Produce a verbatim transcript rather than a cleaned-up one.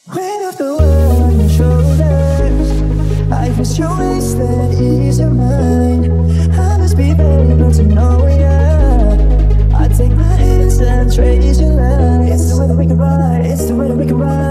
Weight of the world on your shoulders, I feel your waist, that is your mind. I must be able to know ya. I take my hands and trace your lines. It's the way that we can ride, it's the way that we can ride.